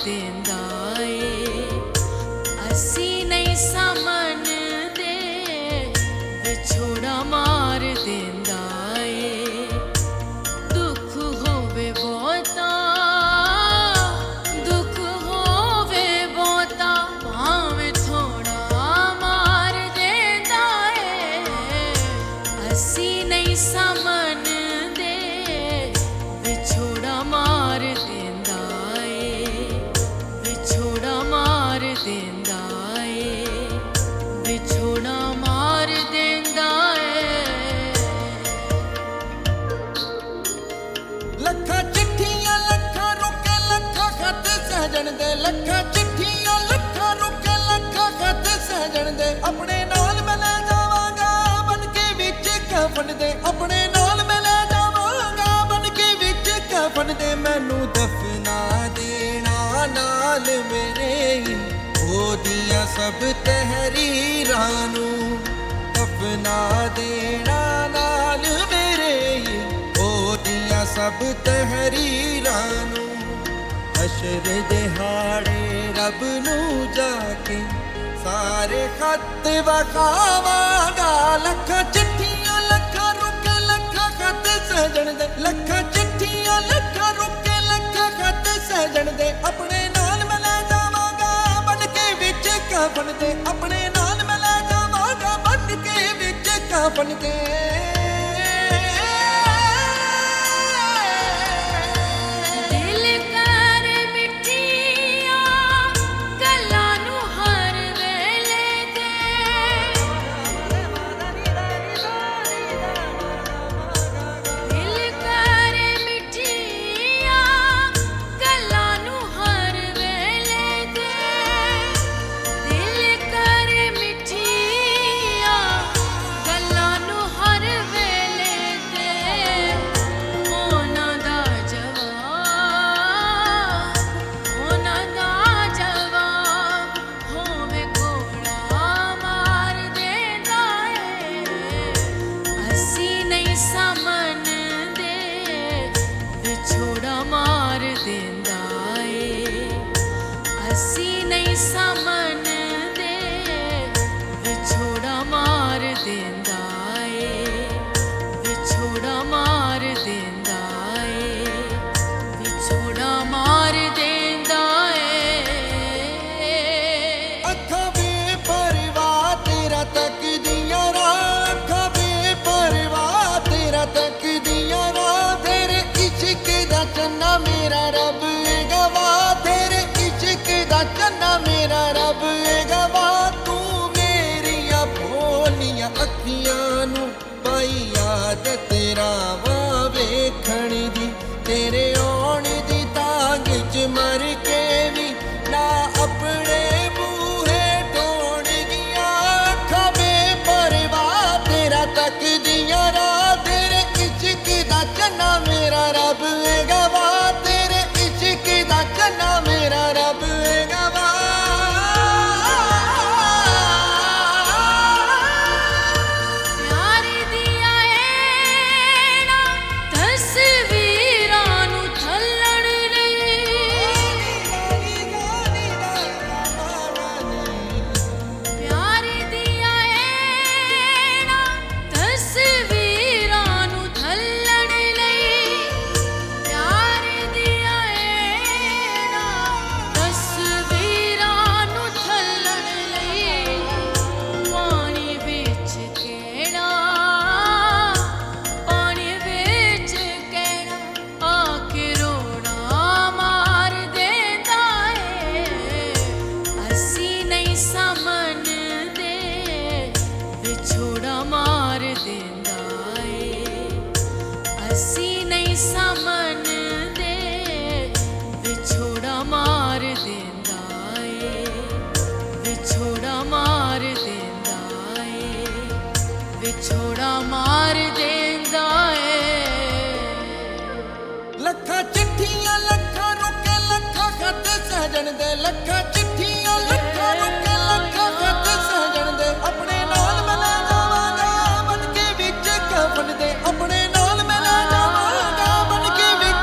देंदा ए असी नहीं समझदे विछोड़ा मार देंदा ए दुख होवे बहुता भावें थोड़ा मार देंदा ए असी नहीं समझदे विछोड़ा मार देंदा ए विछोड़ा मार देंदा ए विछोड़ा मार देंदा ए लखा चिट्ठियां लखा रुके लखा खत सहजन दे लखा चिट्ठियां लखा रुके लखा खत सहजन दे अपने नाल मैं ले जावांगा बन के विच कफन दे अपने नाल मैं ले जावांगा बन के विच कफन दे मैनू दफना देना नाल मेरे ओदियां सब तहरीरां नू दफना देना नाल मेरे ओदियां सब तहरीरां नू हशर दिहाड़े रब नू जाके सारे खत वखावांगा लखा चिट्ठियां लखा रुके लखा खत सहजन दे लखा चिट्ठियां लखा रुके लखा खत सहजन दे अपने नाल मैं ले जावांगा बन के विच कफन दे अपने नाल मैं ले जावांगा बन के विच कफन दे विछोड़ा मार देंदा ए असी नहीं समझदे विछोड़ा मार देंदा ए विछोड़ा मार देंदा ए विछोड़ा मार देंदा ए अखां बेपरवाह तेरा तकदियां राह अखां बेपरवाह तेरा तकदियां राह तेरे इश्क दा चन्ना मेरा रब गवा तेरे इश्क दा चन्ना मेरा रब गवा तू मेरिया भोलियां अखियां नू पाई याद तेरा वा वेखण दी तेरे आउण दी तांग च मर के भी ना अपने बूहे ढोण गिया अखां बेपरवाह तेरा तकदियां राह तेरे इश्क दा चन्ना मेरा रब गवा तेरे इश्क दा चन्ना मेरा रब गवा प्यार दिया ऐना तस्वीरां नू थल्लण प्यार दिया ऐना तस्वीरां नू थल्लण प्यार दिया ऐना तस्वीरां नू थल्लण पानी विच केड़ा आके रोना मार देंदा ए असी नहीं समझदे विछोड़ा मार देंदा ए असी नहीं समझदे विछोड़ा मार देंदा ए विछोड़ा मार देंदा ए विछोड़ा मार देंदा ए लखा चिट्ठियां लखा रुके लखा खत सहजन दे लखा चिट्ठियां लखा रुके लखा खत सहजन दे अपने नाल मैं ले जावांगा बन के विच कफन दे अपने नाल मैं ले जावांगा बन के विच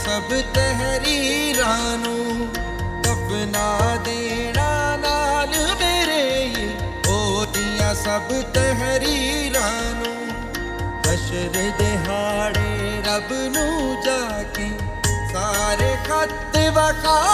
ਸਭ ਤਹਿਰੀਰਾਂ ਨੂੰ ਦਫਨਾ ਦੇਣਾ ਨਾਲ ਮੇਰੇ ਉਹਦੀਆਂ ਸਭ ਤਹਿਰੀਰਾਂ ਨੂੰ ਹਸ਼ਰ ਦਿਹਾੜੇ ਰੱਬ ਨੂੰ ਜਾ ਕੇ ਸਾਰੇ ਖੱਤ ਵਖਾ